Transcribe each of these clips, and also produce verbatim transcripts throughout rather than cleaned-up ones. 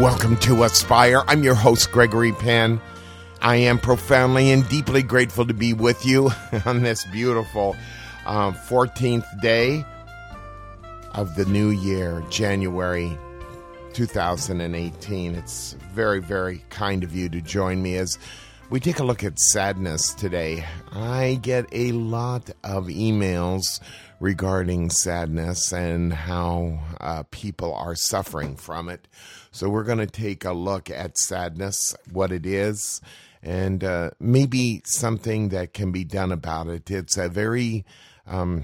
Welcome to Aspire. I'm your host, Gregory Penn. I am profoundly and deeply grateful to be with you on this beautiful uh, fourteenth day of the new year, January two thousand eighteen. It's very, very kind of you to join me as we take a look at sadness today. I get a lot of emails regarding sadness and how uh, people are suffering from it. So we're going to take a look at sadness, what it is, and uh, maybe something that can be done about it. It's a very um,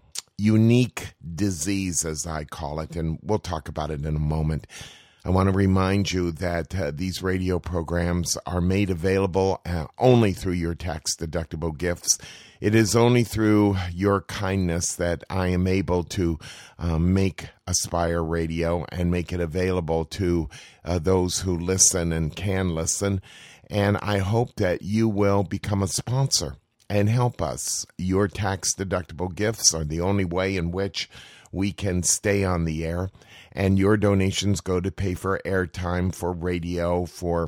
unique disease, as I call it, and we'll talk about it in a moment. I want to remind you that uh, these radio programs are made available uh, only through your tax-deductible gifts. It is only through your kindness that I am able to um, make Aspire Radio and make it available to uh, those who listen and can listen. And I hope that you will become a sponsor and help us. Your tax-deductible gifts are the only way in which we can stay on the air. And your donations go to pay for airtime, for radio, for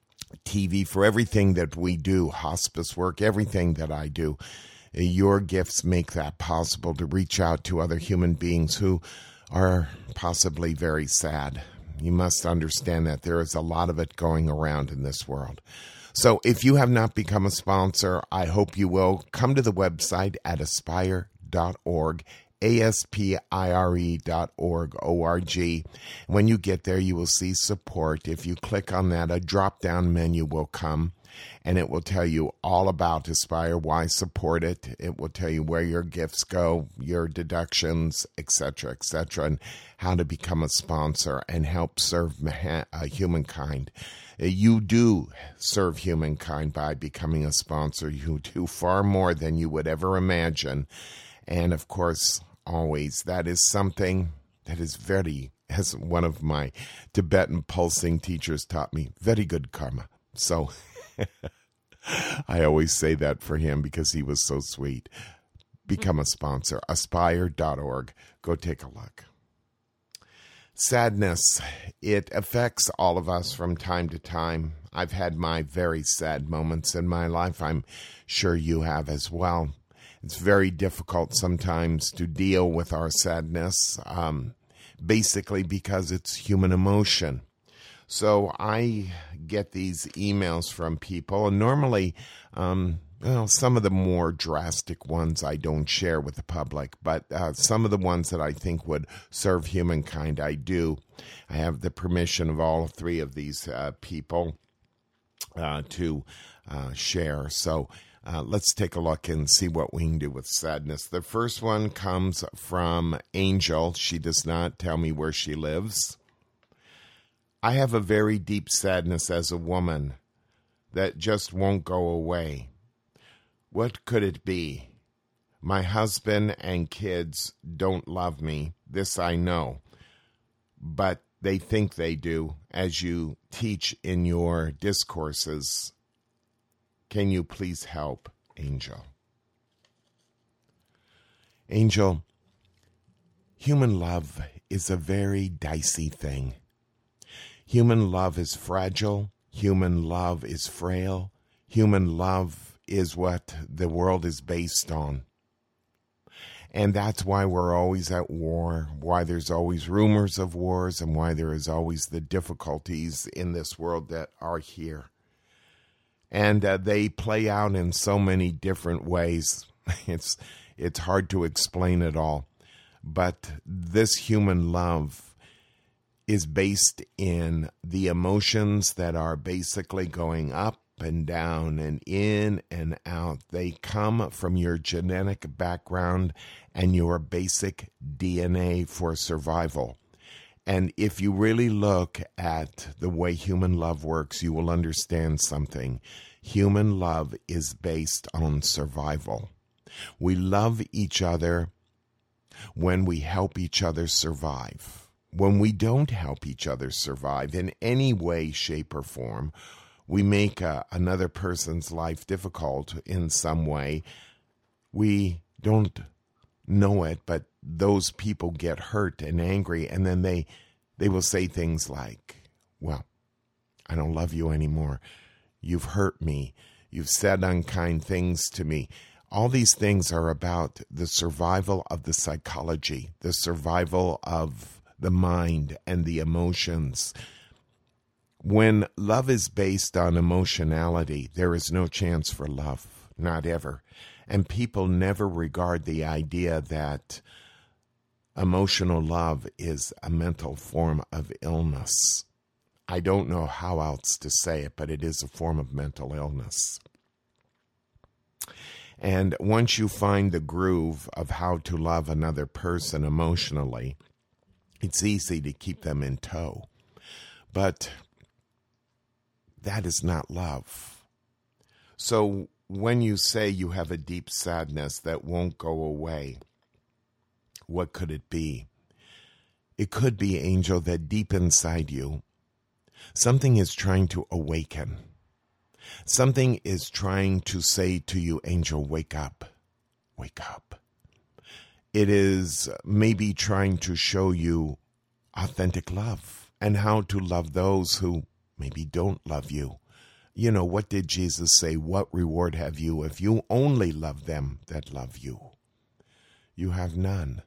T V, for everything that we do, hospice work, everything that I do. Your gifts make that possible to reach out to other human beings who are possibly very sad. You must understand that there is a lot of it going around in this world. So if you have not become a sponsor, I hope you will. Come to the website at aspire dot org. A S P I R E dot org, O R G. When you get there, you will see support. If you click on that, a drop-down menu will come, and it will tell you all about Aspire, why support it. It will tell you where your gifts go, your deductions, et cetera, et cetera, and how to become a sponsor and help serve uh, humankind. You do serve humankind by becoming a sponsor. You do far more than you would ever imagine. And, of course, always, that is something that is very, as one of my Tibetan pulsing teachers taught me, very good karma. So I always say that for him because he was so sweet. Become a sponsor. aspire dot org. Go take a look. Sadness, it affects all of us from time to time. I've had my very sad moments in my life. I'm sure you have as well. It's very difficult sometimes to deal with our sadness, um, basically because it's human emotion. So I get these emails from people, and normally, um, well, some of the more drastic ones I don't share with the public, but uh, some of the ones that I think would serve humankind, I do. I have the permission of all three of these uh, people uh, to uh, share. So Uh, let's take a look and see what we can do with sadness. The first one comes from Angel. She does not tell me where she lives. I have a very deep sadness as a woman that just won't go away. What could it be? My husband and kids don't love me. This I know. But they think they do, as you teach in your discourses. Can you please help, Angel? Angel, human love is a very dicey thing. Human love is fragile. Human love is frail. Human love is what the world is based on. And that's why we're always at war, why there's always rumors of wars, and why there is always the difficulties in this world that are here. And uh, they play out in so many different ways. It's it's hard to explain it all. But this human love is based in the emotions that are basically going up and down and in and out. They come from your genetic background and your basic D N A for survival. And if you really look at the way human love works, you will understand something. Human love is based on survival. We love each other when we help each other survive. When we don't help each other survive in any way, shape, or form, we make uh, another person's life difficult in some way. We don't know it, but those people get hurt and angry, and then they they will say things like, well, I don't love you anymore. You've hurt me. You've said unkind things to me. All these things are about the survival of the psychology, the survival of the mind and the emotions. When love is based on emotionality, there is no chance for love, not ever. And people never regard the idea that emotional love is a mental form of illness. I don't know how else to say it, but it is a form of mental illness. And once you find the groove of how to love another person emotionally, it's easy to keep them in tow. But that is not love. So when you say you have a deep sadness that won't go away, what could it be? It could be, Angel, that deep inside you, something is trying to awaken. Something is trying to say to you, Angel, wake up, wake up. It is maybe trying to show you authentic love and how to love those who maybe don't love you. You know, what did Jesus say? What reward have you if you only love them that love you? You have none.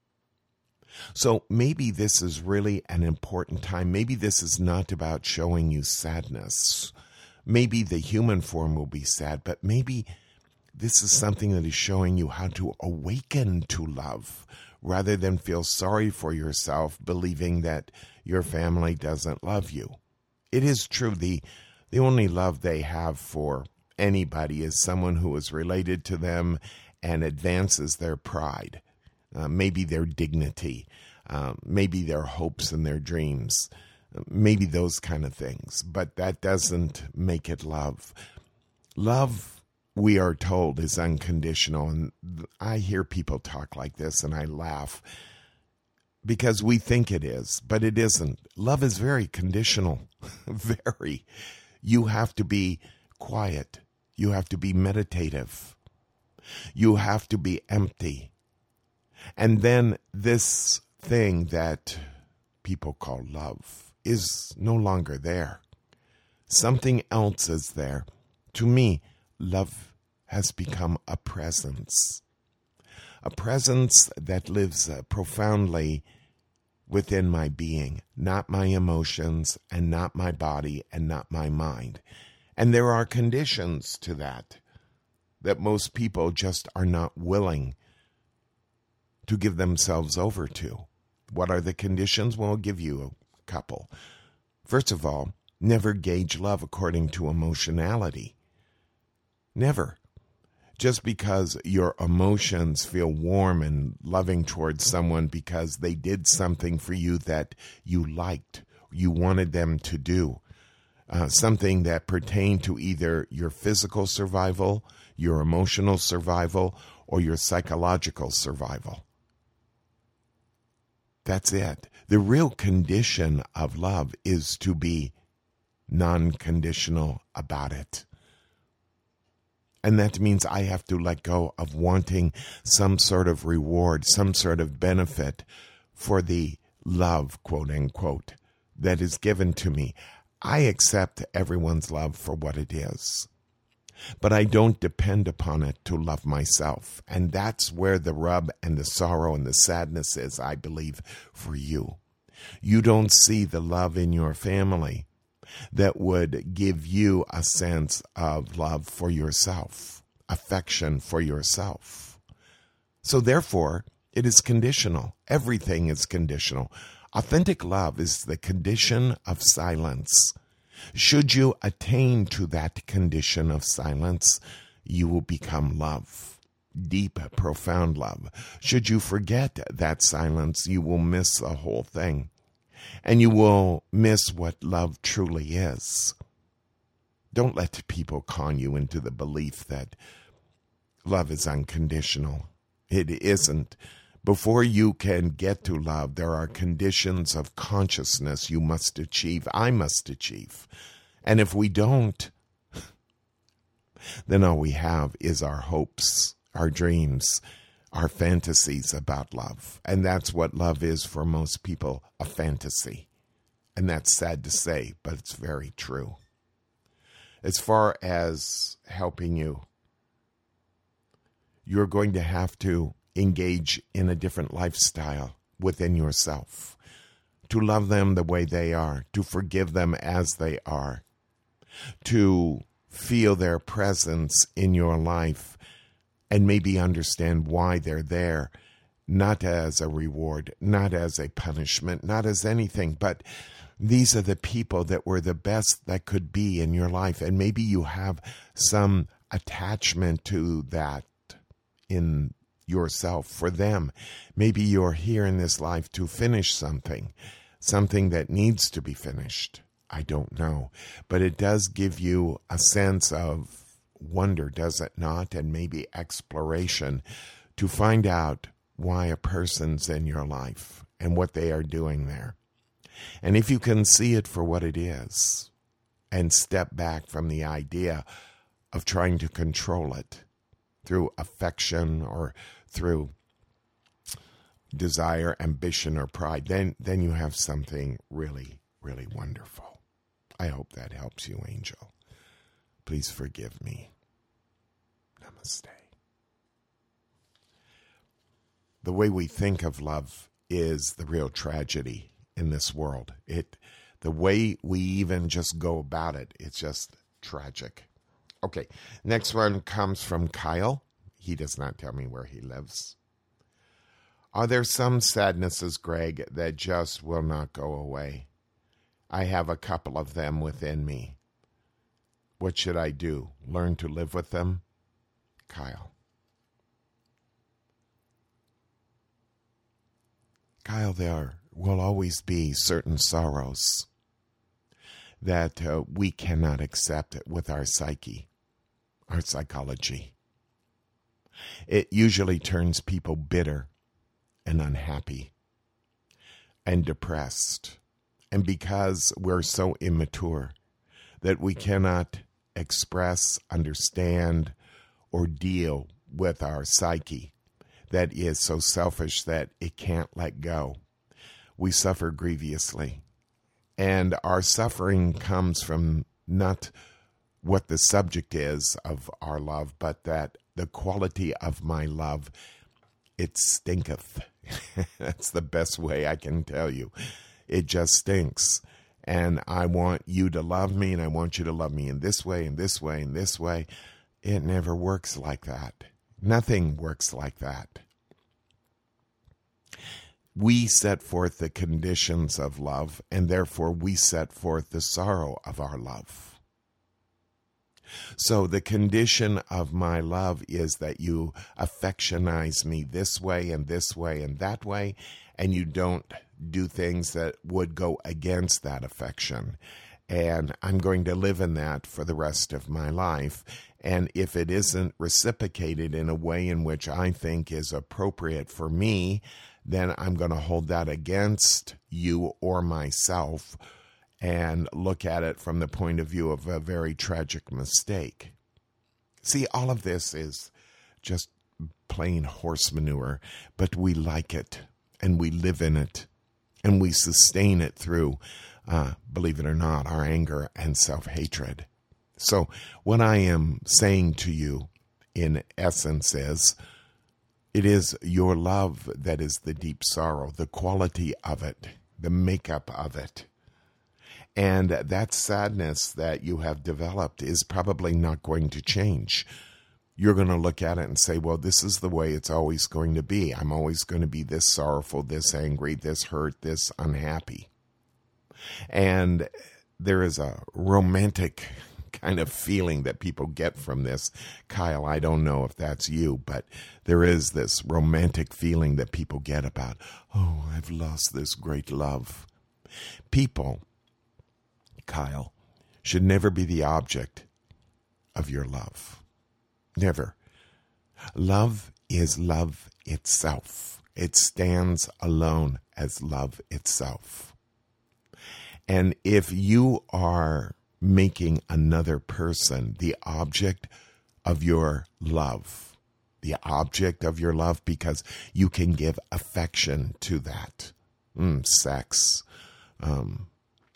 So maybe this is really an important time. Maybe this is not about showing you sadness. Maybe the human form will be sad, but maybe this is something that is showing you how to awaken to love rather than feel sorry for yourself, believing that your family doesn't love you. It is true, the, the only love they have for anybody is someone who is related to them and advances their pride, uh, maybe their dignity, uh, maybe their hopes and their dreams. Maybe those kind of things, but that doesn't make it love. Love, we are told, is unconditional, and I hear people talk like this, and I laugh because we think it is, but it isn't. Love is very conditional, very. You have to be quiet. You have to be meditative. You have to be empty. And then this thing that people call love is no longer there. Something else is there. To me, love has become a presence. A presence that lives uh, profoundly within my being, not my emotions and not my body and not my mind. And there are conditions to that, that most people just are not willing to give themselves over to. What are the conditions? Well, I'll give you a couple. First of all, never gauge love according to emotionality. Never. Just because your emotions feel warm and loving towards someone because they did something for you that you liked, you wanted them to do, uh, something that pertained to either your physical survival, your emotional survival, or your psychological survival. That's it. The real condition of love is to be non-conditional about it. And that means I have to let go of wanting some sort of reward, some sort of benefit for the love, quote unquote, that is given to me. I accept everyone's love for what it is, but I don't depend upon it to love myself. And that's where the rub and the sorrow and the sadness is, I believe, for you. You don't see the love in your family that would give you a sense of love for yourself, affection for yourself. So therefore, it is conditional. Everything is conditional. Authentic love is the condition of silence. Should you attain to that condition of silence, you will become love, deep, profound love. Should you forget that silence, you will miss the whole thing, and you will miss what love truly is. Don't let people con you into the belief that love is unconditional. It isn't. Before you can get to love, there are conditions of consciousness you must achieve, I must achieve. And if we don't, then all we have is our hopes, our dreams, our fantasies about love. And that's what love is for most people, a fantasy. And that's sad to say, but it's very true. As far as helping you, you're going to have to engage in a different lifestyle within yourself, to love them the way they are, to forgive them as they are, to feel their presence in your life and maybe understand why they're there, not as a reward, not as a punishment, not as anything, but these are the people that were the best that could be in your life. And maybe you have some attachment to that in yourself for them. Maybe you're here in this life to finish something, something that needs to be finished. I don't know. But it does give you a sense of wonder, does it not? And maybe exploration to find out why a person's in your life and what they are doing there. And if you can see it for what it is and step back from the idea of trying to control it through affection or through desire, ambition, or pride, then, then you have something really, really wonderful. I hope that helps you, Angel. Please forgive me. Namaste. The way we think of love is the real tragedy in this world. It, the way we even just go about it, it's just tragic. Okay, next one comes from Kyle. He does not tell me where he lives. Are there some sadnesses, Greg, that just will not go away? I have a couple of them within me. What should I do? Learn to live with them? Kyle. Kyle, there will always be certain sorrows that uh, we cannot accept with our psyche, our psychology. It usually turns people bitter and unhappy and depressed. And because we're so immature that we cannot express, understand, or deal with our psyche that is so selfish that it can't let go, we suffer grievously. And our suffering comes from not what the subject is of our love, but that the quality of my love, it stinketh. That's the best way I can tell you. It just stinks. And I want you to love me, and I want you to love me in this way, and this way, and this way. It never works like that. Nothing works like that. We set forth the conditions of love, and therefore we set forth the sorrow of our love. So the condition of my love is that you affectionize me this way and this way and that way, and you don't do things that would go against that affection. And I'm going to live in that for the rest of my life. And if it isn't reciprocated in a way in which I think is appropriate for me, then I'm going to hold that against you or myself and look at it from the point of view of a very tragic mistake. See, all of this is just plain horse manure, but we like it, and we live in it, and we sustain it through, uh, believe it or not, our anger and self-hatred. So what I am saying to you, in essence, is it is your love that is the deep sorrow, the quality of it, the makeup of it. And that sadness that you have developed is probably not going to change. You're going to look at it and say, well, this is the way it's always going to be. I'm always going to be this sorrowful, this angry, this hurt, this unhappy. And there is a romantic kind of feeling that people get from this. Kyle, I don't know if that's you, but there is this romantic feeling that people get about, oh, I've lost this great love. People, Kyle, should never be the object of your love. Never. Love is love itself. It stands alone as love itself. And if you are making another person the object of your love, the object of your love because you can give affection to that, mm, sex, um,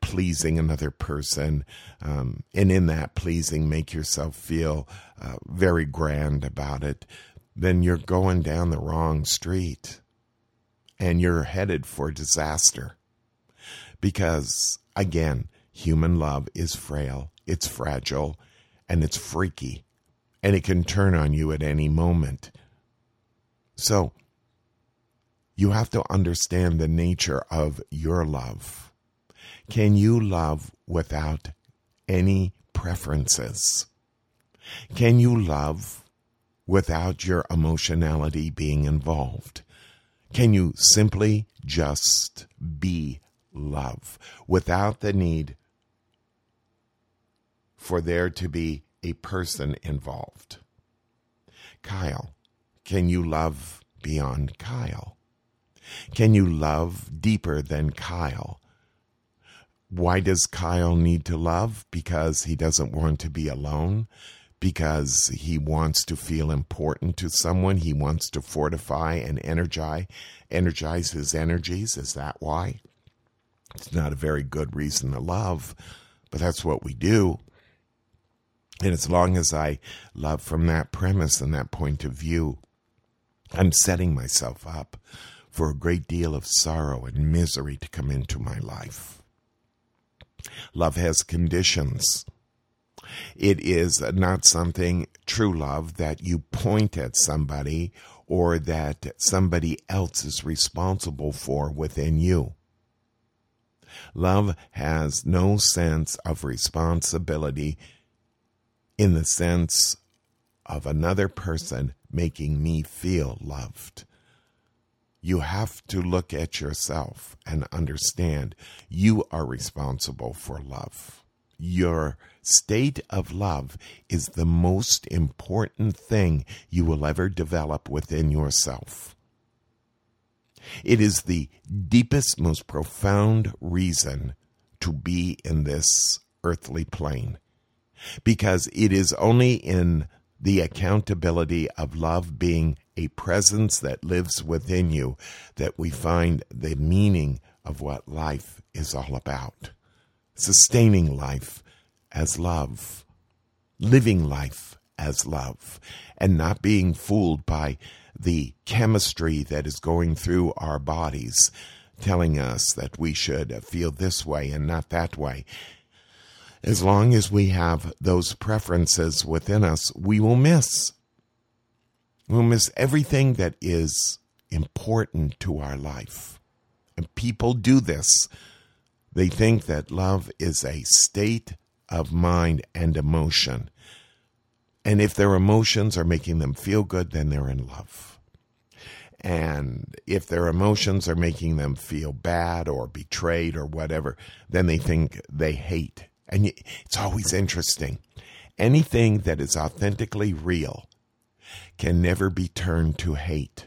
pleasing another person, um, and in that pleasing make yourself feel uh, very grand about it, then you're going down the wrong street and you're headed for disaster. Because, again, human love is frail, it's fragile, and it's freaky, and it can turn on you at any moment. So, you have to understand the nature of your love. Can you love without any preferences? Can you love without your emotionality being involved? Can you simply just be love without the need for there to be a person involved? Kyle, can you love beyond Kyle? Can you love deeper than Kyle? Why does Kyle need to love? Because he doesn't want to be alone. Because he wants to feel important to someone. He wants to fortify and energize, energize his energies. Is that why? It's not a very good reason to love, but that's what we do. And as long as I love from that premise and that point of view, I'm setting myself up for a great deal of sorrow and misery to come into my life. Love has conditions. It is not something, true love, that you point at somebody or that somebody else is responsible for within you. Love has no sense of responsibility in the sense of another person making me feel loved. You have to look at yourself and understand you are responsible for love. Your state of love is the most important thing you will ever develop within yourself. It is the deepest, most profound reason to be in this earthly plane, because it is only in the accountability of love being a presence that lives within you that we find the meaning of what life is all about. Sustaining life as love, living life as love, and not being fooled by the chemistry that is going through our bodies, telling us that we should feel this way and not that way. As long as we have those preferences within us, we will miss. We'll miss everything that is important to our life. And people do this. They think that love is a state of mind and emotion. And if their emotions are making them feel good, then they're in love. And if their emotions are making them feel bad or betrayed or whatever, then they think they hate. And it's always interesting. Anything that is authentically real can never be turned to hate.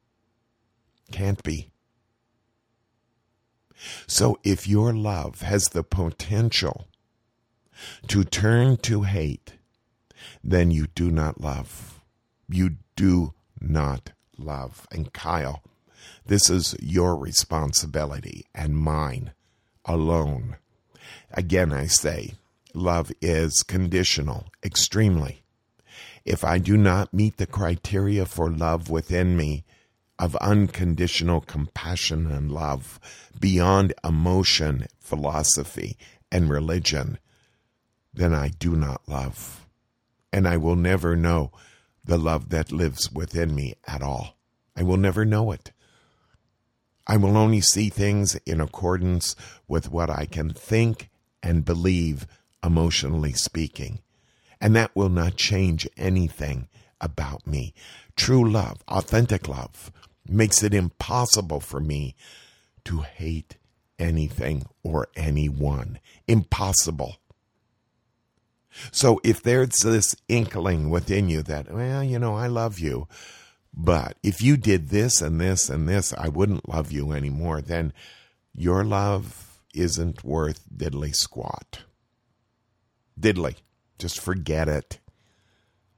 Can't be. So if your love has the potential to turn to hate, then you do not love. You do not love. And Kyle, this is your responsibility and mine alone. Again, I say, love is conditional, extremely. If I do not meet the criteria for love within me of unconditional compassion and love beyond emotion, philosophy, and religion, then I do not love. And I will never know the love that lives within me at all. I will never know it. I will only see things in accordance with what I can think and believe, emotionally speaking. And that will not change anything about me. True love, authentic love, makes it impossible for me to hate anything or anyone. Impossible. So if there's this inkling within you that, well, you know, I love you, but if you did this and this and this, I wouldn't love you anymore, then your love isn't worth diddly squat. Diddly. Just forget it.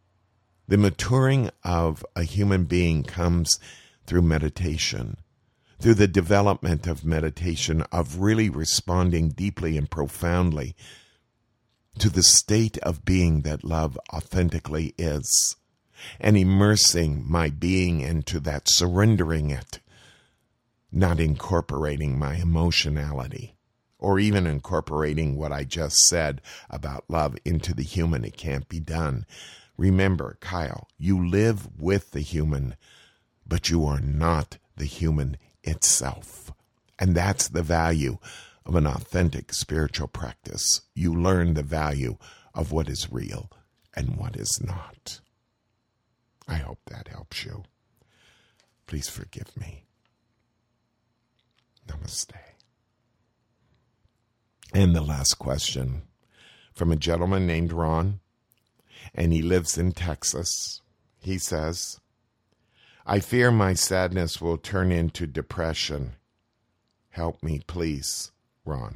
The maturing of a human being comes through meditation. through the development of meditation, of really responding deeply and profoundly to the state of being that love authentically is, and immersing my being into that, surrendering it, not incorporating my emotionality, or even incorporating what I just said about love into the human. It can't be done. Remember, Kyle, you live with the human, but you are not the human itself. And that's the value of an authentic spiritual practice. You learn the value of what is real and what is not. I hope that helps you. Please forgive me. Namaste. And the last question from a gentleman named Ron, and he lives in Texas. He says, I fear my sadness will turn into depression. Help me, please, Ron.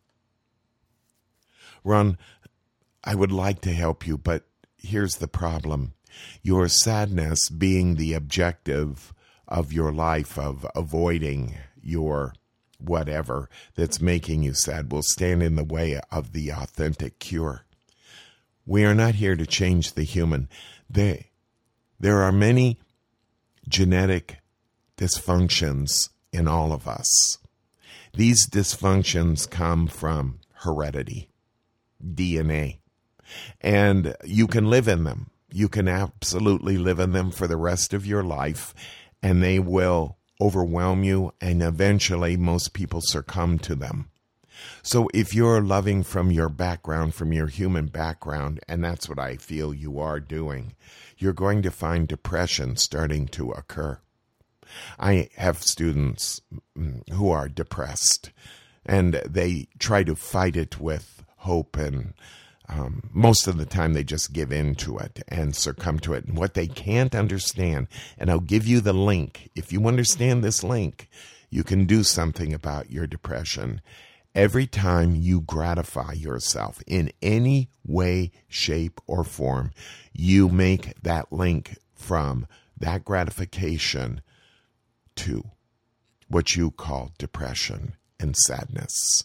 Ron, I would like to help you, but here's the problem. Your sadness being the objective of your life, of avoiding your whatever that's making you sad, will stand in the way of the authentic cure. We are not here to change the human. They, there are many genetic dysfunctions in all of us. These dysfunctions come from heredity, D N A, and you can live in them. You can absolutely live in them for the rest of your life, and they will overwhelm you, and eventually most people succumb to them. So if you're loving from your background, from your human background, and that's what I feel you are doing, you're going to find depression starting to occur. I have students who are depressed, and they try to fight it with hope, and um, most of the time they just give in to it and succumb to it. And what they can't understand, and I'll give you the link. If you understand this link, you can do something about your depression. Every time you gratify yourself in any way, shape, or form, you make that link from that gratification to what you call depression and sadness.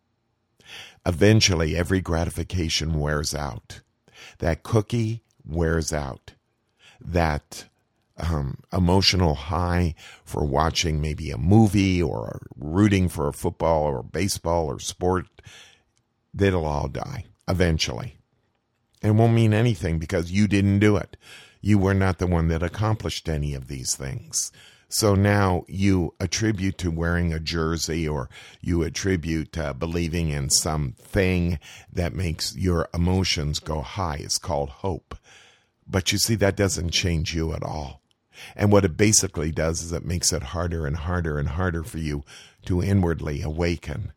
Eventually, every gratification wears out. That cookie wears out. That Um, emotional high for watching maybe a movie or rooting for a football or baseball or sport, that'll all die eventually. It won't mean anything because you didn't do it. You were not the one that accomplished any of these things. So now you attribute to wearing a jersey, or you attribute to believing in something that makes your emotions go high. It's called hope. But you see, that doesn't change you at all. And what it basically does is it makes it harder and harder and harder for you to inwardly awaken.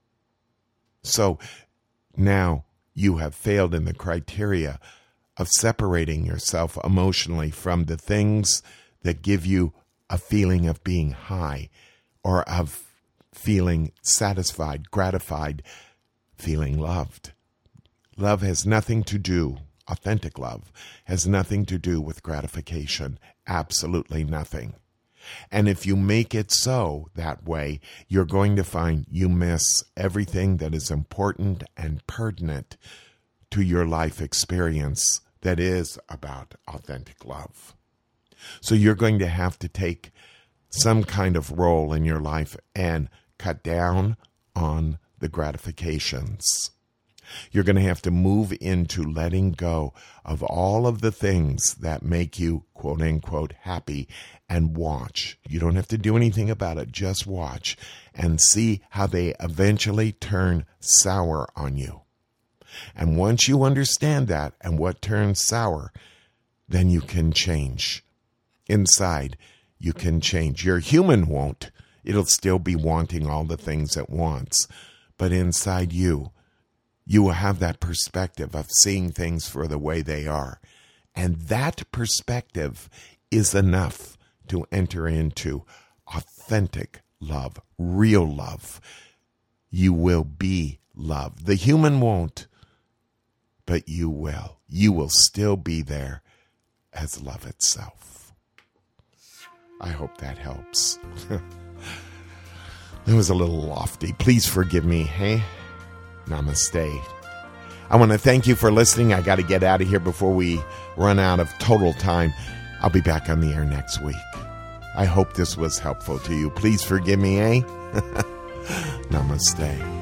So now you have failed in the criteria of separating yourself emotionally from the things that give you a feeling of being high, or of feeling satisfied, gratified, feeling loved. Love has nothing to do Authentic love has nothing to do with gratification, absolutely nothing. And if you make it so that way, you're going to find you miss everything that is important and pertinent to your life experience that is about authentic love. So you're going to have to take some kind of role in your life and cut down on the gratifications. You're going to have to move into letting go of all of the things that make you, quote unquote, happy, and watch. You don't have to do anything about it. Just watch and see how they eventually turn sour on you. And once you understand that and what turns sour, then you can change. Inside, you can change. Your human won't. It'll still be wanting all the things it wants. But inside you, you will have that perspective of seeing things for the way they are. And that perspective is enough to enter into authentic love, real love. You will be loved. The human won't, but you will. You will still be there as love itself. I hope that helps. It was a little lofty. Please forgive me, hey? Namaste. I want to thank you for listening. I got to get out of here before we run out of total time. I'll be back on the air next week. I hope this was helpful to you. Please forgive me, eh? Namaste.